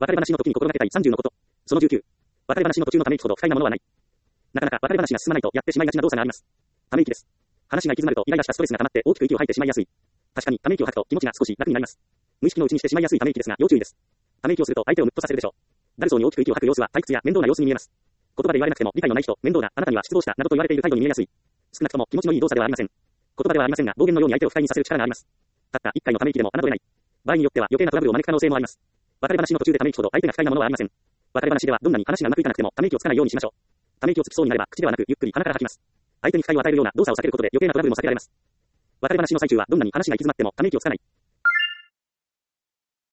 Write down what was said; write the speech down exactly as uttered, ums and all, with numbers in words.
別れ話の時に心がけたいさんじゅうのこと。そのじゅうきゅう。別れ話の途中のため息ほど不快なものはない。なかなか別れ話が進まないとやってしまいがちな動作があります。ため息です。話が行き詰まるとイライラしたストレスが溜まって大きく息を吐いてしまいやすい。確かにため息を吐くと気持ちが少し楽になります。無意識のうちにしてしまいやすいため息ですが要注意です。ため息をすると相手をムッとさせるでしょう。だるそうに大きく息を吐く様子は退屈や面倒な様子に見えます。言葉で言われなくても理解のない人、面倒なあなたには失望したなどと言われている態度に見えやすい。少なくとも気持ちのいい動作ではありません。言葉ではありませんが暴言のように相手を不快にさせる力があります。たった一回のため息でも侮れない。場合によっては余計なトラブルを招く可能性もあります。別れ話の途中でため息ほど相手が不快なものはありません。別れ話ではどんなに話がうまくいかなくてもため息をつかないようにしましょう。ため息をつきそうになれば口ではなくゆっくり鼻から吐きます。相手に不快を与えるような動作を避けることで余計なトラブルも避けられます。別れ話の最中はどんなに話が行き詰まってもため息をつかない。